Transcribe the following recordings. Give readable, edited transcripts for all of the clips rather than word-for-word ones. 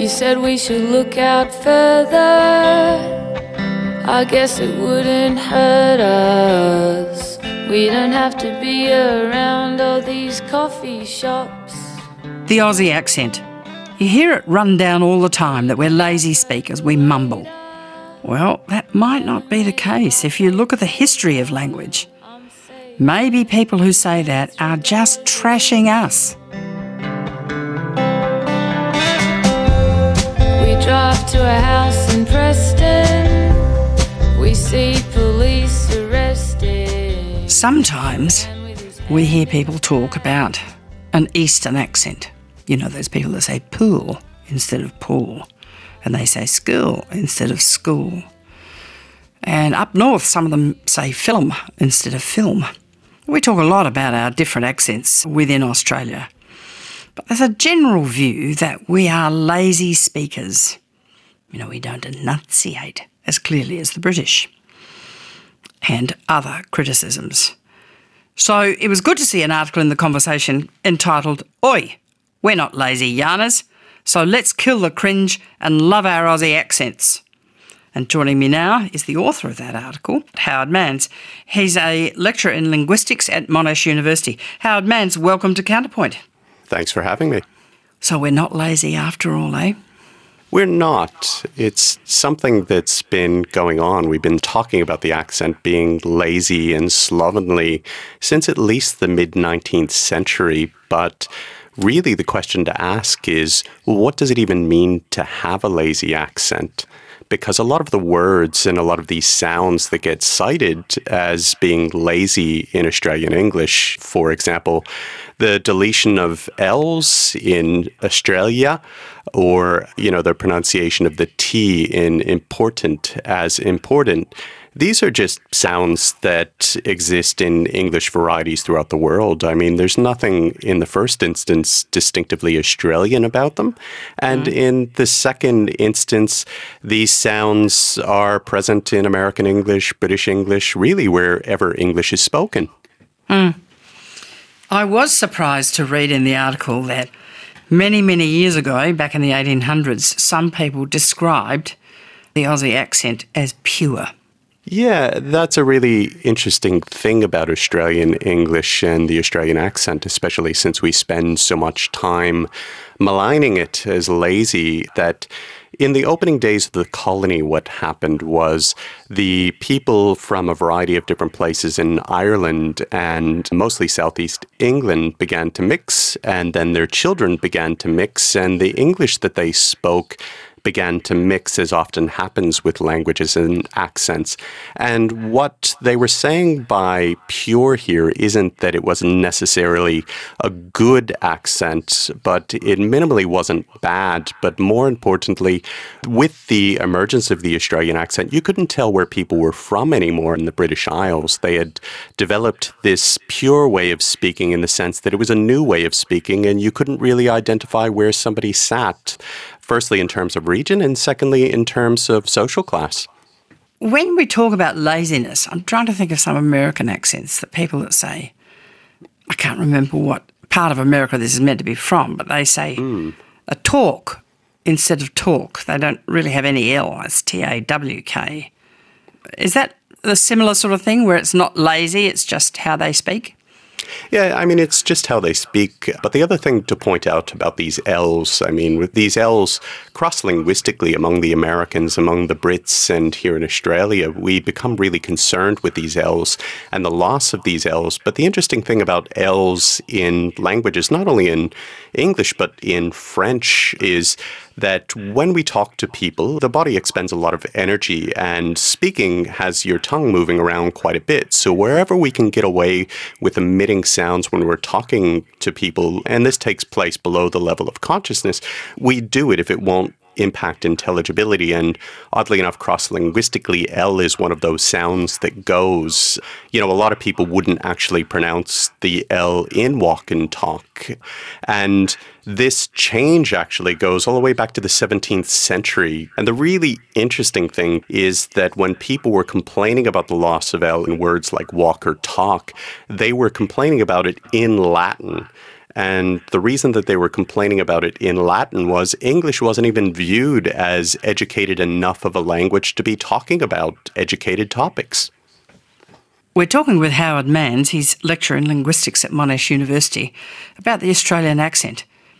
You said we should look out further. I guess it wouldn't hurt us. We don't have to be around all these coffee shops. The Aussie accent. You hear it run down all the time that we're lazy speakers, we mumble. Well, that might not be the case if you look at the history of language. Maybe people who say that are just trashing us. We drive to a house in Preston. We see police arrested. Sometimes we hear people talk about an Eastern accent. You know, those people that say pool instead of pool, and they say school instead of school. And up north, some of them say film instead of film. We talk a lot about our different accents within Australia. But there's a general view that we are lazy speakers. You know, we don't enunciate as clearly as the British, and other criticisms. So it was good to see an article in The Conversation entitled, "Oi, we're not lazy yarners, so let's kill the cringe and love our Aussie accents." And joining me now is the author of that article, Howard Manns. He's a lecturer in linguistics at Monash University. Howard Manns, welcome to Counterpoint. Thanks for having me. So we're not lazy after all, eh? We're not. It's something that's been going on. We've been talking about the accent being lazy and slovenly since at least the mid-19th century. But really the question to ask is, what does it even mean to have a lazy accent? Because a lot of the words and a lot of these sounds that get cited as being lazy in Australian English, for example, the deletion of L's in Australia, or, you know, the pronunciation of the T in important as important. These are just sounds that exist in English varieties throughout the world. I mean, there's nothing in the first instance distinctively Australian about them. And in the second instance, these sounds are present in American English, British English, really wherever English is spoken. I was surprised to read in the article that many, many years ago, back in the 1800s, some people described the Aussie accent as pure. Yeah, that's a really interesting thing about Australian English and the Australian accent, especially since we spend so much time maligning it as lazy, that in the opening days of the colony, what happened was the people from a variety of different places in Ireland and mostly southeast England began to mix, and then their children began to mix, and the English that they spoke began to mix, as often happens with languages and accents. And what they were saying by pure here isn't that it wasn't necessarily a good accent, but it minimally wasn't bad. But more importantly, with the emergence of the Australian accent, you couldn't tell where people were from anymore in the British Isles. They had developed this pure way of speaking in the sense that it was a new way of speaking, and you couldn't really identify where somebody sat. Firstly, in terms of region, and secondly, in terms of social class. When we talk about laziness, I'm trying to think of some American accents, that people that say, I can't remember what part of America this is meant to be from, but they say a talk instead of talk. They don't really have any L, it's T-A-W-K. Is that a similar sort of thing where it's not lazy, it's just how they speak? Yeah, I mean, it's just how they speak. But the other thing to point out about these L's, I mean, with these L's cross-linguistically among the Americans, among the Brits, and here in Australia, we become really concerned with these L's and the loss of these L's. But the interesting thing about L's in languages, not only in English, but in French, is that when we talk to people, the body expends a lot of energy, and speaking has your tongue moving around quite a bit. So wherever we can get away with emitting sounds when we're talking to people, and this takes place below the level of consciousness, we do it if it won't impact intelligibility. And oddly enough, cross-linguistically, L is one of those sounds that goes. You know, a lot of people wouldn't actually pronounce the L in walk and talk. And this change actually goes all the way back to the 17th century. And the really interesting thing is that when people were complaining about the loss of L in words like walk or talk, they were complaining about it in Latin. And the reason that they were complaining about it in Latin was English wasn't even viewed as educated enough of a language to be talking about educated topics. We're talking with Howard Manns, he's lecturer in linguistics at Monash University, about the Australian accent.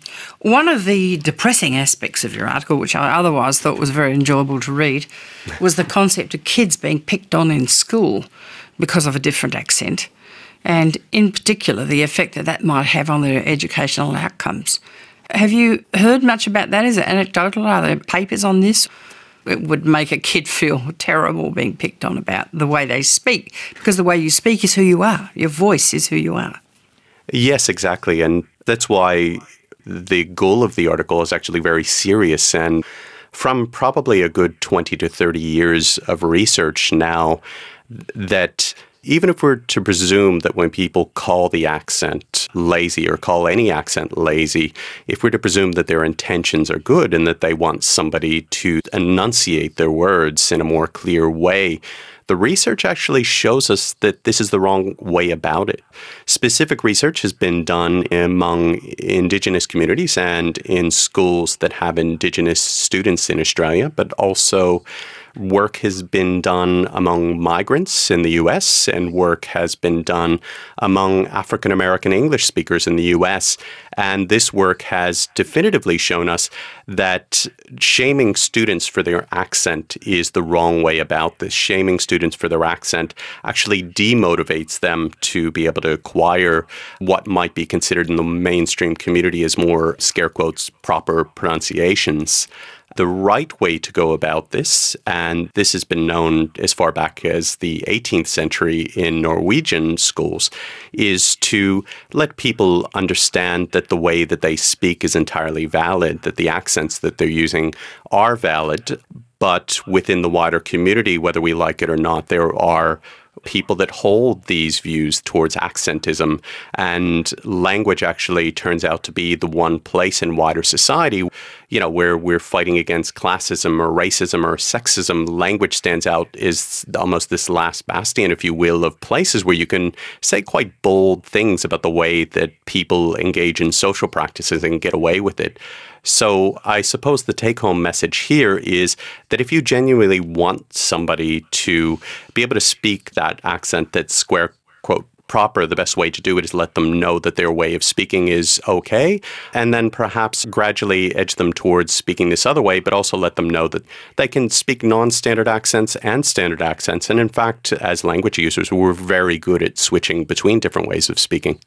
One of the depressing aspects of your article, which I otherwise thought was very enjoyable to read, was the concept of kids being picked on in school because of a different accent, and in particular the effect that that might have on their educational outcomes. Have you heard much about that? Is it anecdotal? Are there papers on this? It would make a kid feel terrible being picked on about the way they speak, because the way you speak is who you are. Your voice is who you are. Yes, exactly. And that's why the goal of the article is actually very serious. And from probably a good 20 to 30 years of research now, that even if we're to presume that when people call the accent lazy or call any accent lazy, if we're to presume that their intentions are good and that they want somebody to enunciate their words in a more clear way, the research actually shows us that this is the wrong way about it. Specific research has been done among Indigenous communities and in schools that have Indigenous students in Australia, but also work has been done among migrants in the US, and work has been done among African American English speakers in the US. And this work has definitively shown us that shaming students for their accent is the wrong way about this. Shaming students for their accent actually demotivates them to be able to acquire what might be considered in the mainstream community as more, scare quotes, proper pronunciations. The right way to go about this, and this has been known as far back as the 18th century in Norwegian schools, is to let people understand that the way that they speak is entirely valid, that the accents that they're using are valid, but within the wider community, whether we like it or not, there are people that hold these views towards accentism, and language actually turns out to be the one place in wider society, where we're fighting against classism or racism or sexism. Language stands out as almost this last bastion, if you will, of places where you can say quite bold things about the way that people engage in social practices and get away with it. So I suppose the take-home message here is that if you genuinely want somebody to be able to speak that accent that's square quote proper, the best way to do it is let them know that their way of speaking is okay, and then perhaps gradually edge them towards speaking this other way, but also let them know that they can speak non-standard accents and standard accents. And in fact, as language users, we're very good at switching between different ways of speaking.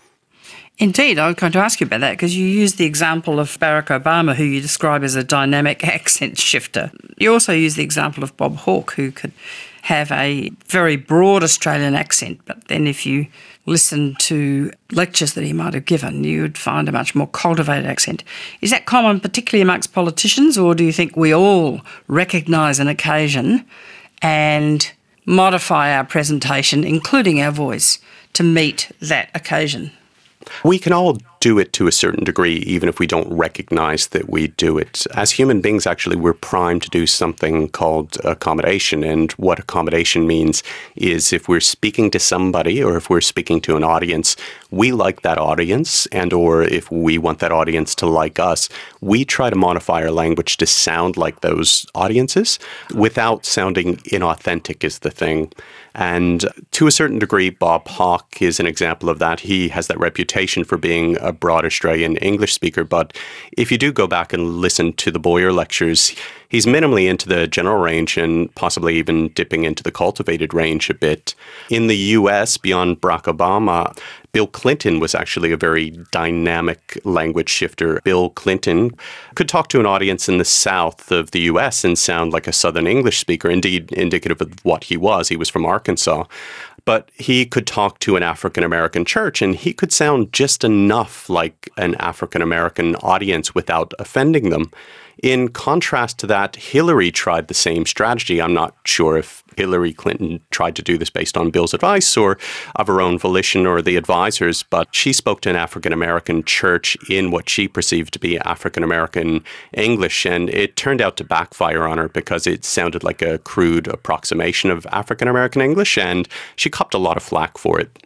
Indeed, I was going to ask you about that because you used the example of Barack Obama, who you describe as a dynamic accent shifter. You also use the example of Bob Hawke, who could have a very broad Australian accent, but then if you listen to lectures that he might have given, you would find a much more cultivated accent. Is that common particularly amongst politicians, or do you think we all recognise an occasion and modify our presentation, including our voice, to meet that occasion? We can all do it to a certain degree, even if we don't recognize that we do it. As human beings, actually, we're primed to do something called accommodation. And what accommodation means is if we're speaking to somebody or if we're speaking to an audience, we like that audience, and or if we want that audience to like us, we try to modify our language to sound like those audiences without sounding inauthentic is the thing. And to a certain degree, Bob Hawke is an example of that. He has that reputation for being a broad Australian English speaker. But if you do go back and listen to the Boyer lectures, he's minimally into the general range and possibly even dipping into the cultivated range a bit. In the US, beyond Barack Obama, Bill Clinton was actually a very dynamic language shifter. Bill Clinton could talk to an audience in the south of the US and sound like a Southern English speaker, indeed indicative of what he was. He was from Arkansas. But he could talk to an African-American church and he could sound just enough like an African-American audience without offending them. In contrast to that, Hillary tried the same strategy. I'm not sure if Hillary Clinton tried to do this based on Bill's advice or of her own volition or the advisors, but she spoke to an African-American church in what she perceived to be African-American English, and it turned out to backfire on her because it sounded like a crude approximation of African-American English, and she copped a lot of flack for it.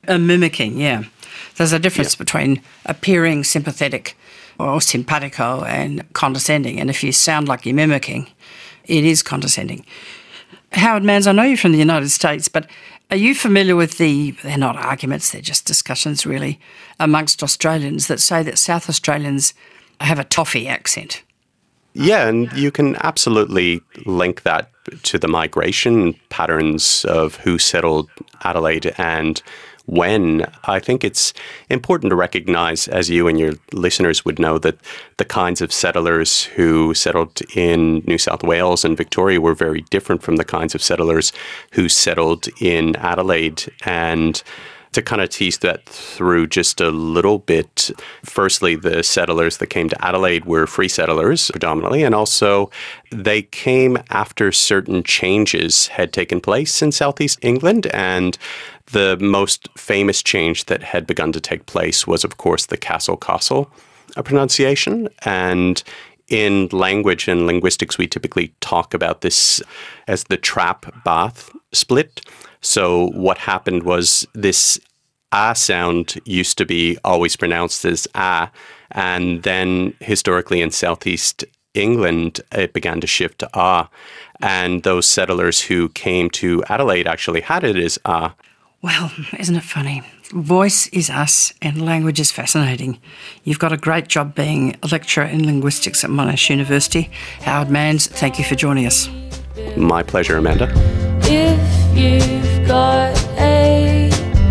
Mimicking, yeah. There's a difference between appearing sympathetic or simpatico and condescending. And if you sound like you're mimicking, it is condescending. Howard Manns, I know you're from the United States, but are you familiar with they're not arguments, they're just discussions really, amongst Australians that say that South Australians have a toffee accent? Yeah, and you can absolutely link that to the migration patterns of who settled Adelaide and when. I think it's important to recognise, as you and your listeners would know, that the kinds of settlers who settled in New South Wales and Victoria were very different from the kinds of settlers who settled in Adelaide. And to kind of tease that through just a little bit, firstly, the settlers that came to Adelaide were free settlers predominantly, and also they came after certain changes had taken place in southeast England. And the most famous change that had begun to take place was, of course, the Castle pronunciation. And in language and linguistics, we typically talk about this as the trap bath split. So what happened was this ah sound used to be always pronounced as ah, and then historically in southeast England, it began to shift to ah. And those settlers who came to Adelaide actually had it as ah. Well, isn't it funny? Voice is us and language is fascinating. You've got a great job being a lecturer in linguistics at Monash University. Howard Manns, thank you for joining us. My pleasure, Amanda. If you've got a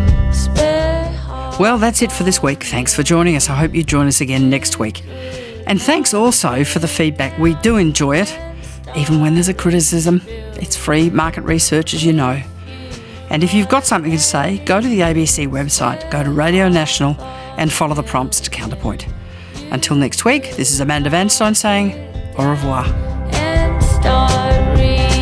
spare heart. Well, that's it for this week. Thanks for joining us. I hope you join us again next week. And thanks also for the feedback. We do enjoy it, even when there's a criticism. It's free market research, as you know. And if you've got something to say, go to the ABC website, go to Radio National and follow the prompts to Counterpoint. Until next week, this is Amanda Vanstone saying au revoir. And start reading.